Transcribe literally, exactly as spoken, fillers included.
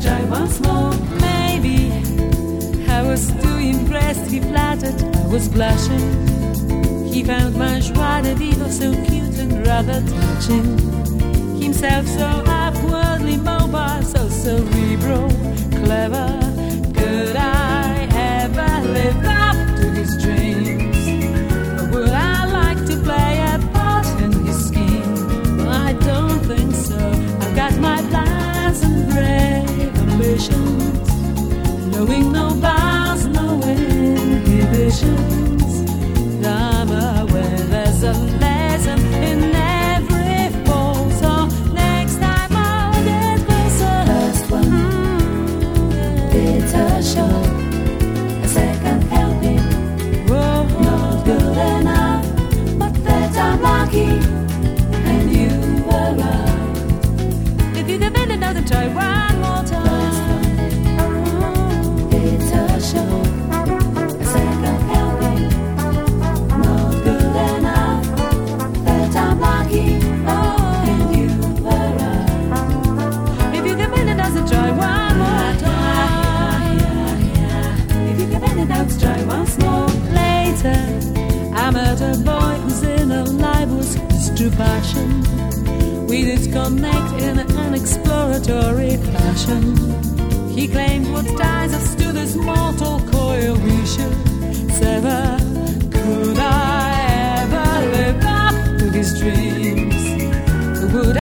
try once more. Maybe I was too impressed, he flattered, I was blushing. He found my joie de vivre so cute and rather touching. Himself so upwardly mobile, so cerebral, clever. Could I ever live up to his dreams? Or would I like to play a part in his scheme? Well, I don't think so. I've got my plans and brave ambitions, knowing no bounds, no inhibitions. I'm aware there's a lesson in every fall. So next time I'll get closer. First one, mm, bitter sure. A second helping, Whoa. not good enough, but that I'm lucky, and you were right. If you give in another try one more time. First one, bitter sure. A second helping, not good enough, that I'm lucky, and you were right. If you give in another try one more time. If you give any doubts, try once more. Later, I met a boy whose inner life was his true passion. We did connect in an exploratory fashion. He claimed what ties us to this mortal